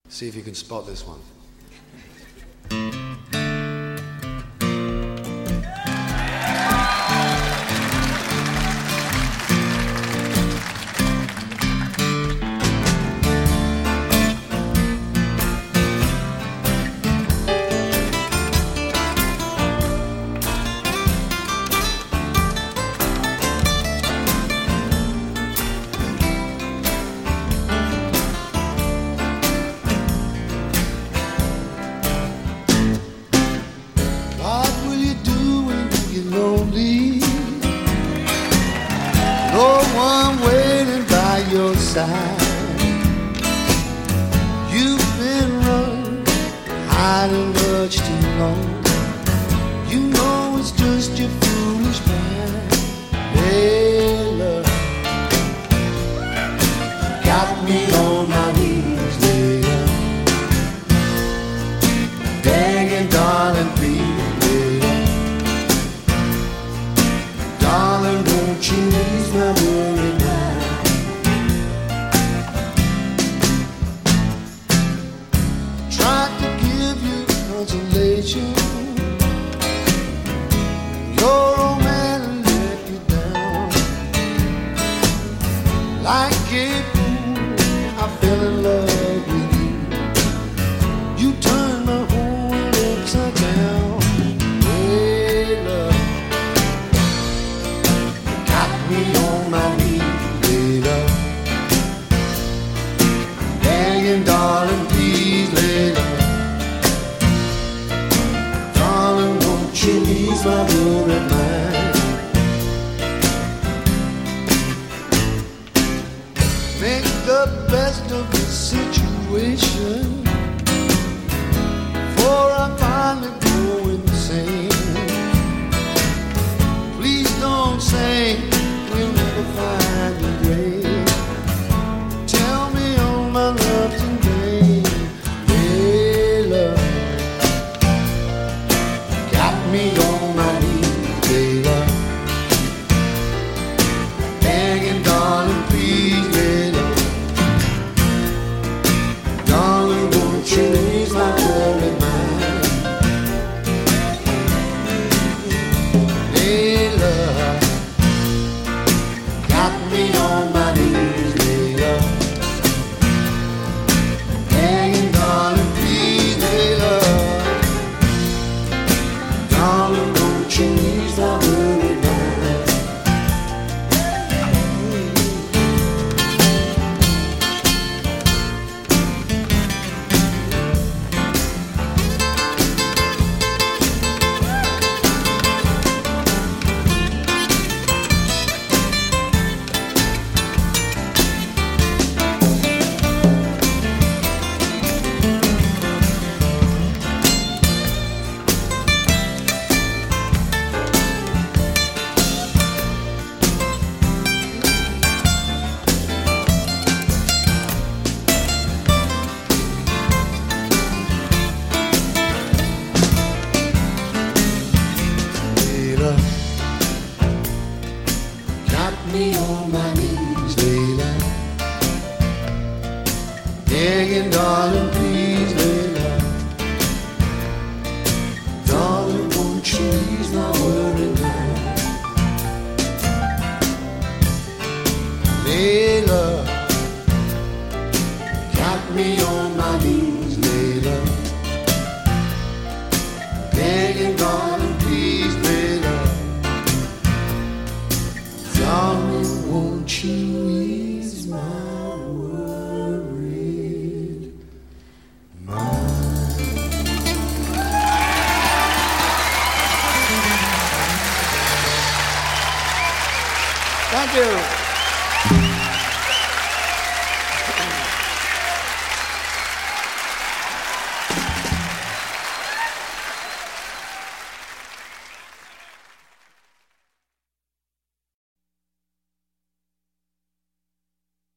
See if you can spot this one. No one waiting by your side. You've been running, hiding much too long. You know it's just your foolish mind. Hey, love, got me on my knees, later, begging, darling, please, later, darling, won't you ease my worry mind? Tried to give you consolation. Your old man let you down. Like a fool, I fell in love with you. You turned my whole world upside down. Hey, love, got me on my knees, lay love, begging, darling, please, lay love, darling, won't you ease my worried mind? Make the best of the situation, for I finally go insane. Please don't say we'll never find a grave. Tell me all my love's in vain. Hey, love, got me on my knees, hey, love, begging, darling, please, hey, love, darling, won't you ease my worried mind? Hey, love, got me on my knees, hey, love, begging, darling, please, hey, love, darling, won't you ease my worried mind? Layla, got me on my knees, Layla, begging, darling, please, Layla, darling, won't you ease my worried mind? Layla, got me on my knees, Layla, begging, darling, please, Layla, darling, won't you ease my worried mind? Thank you.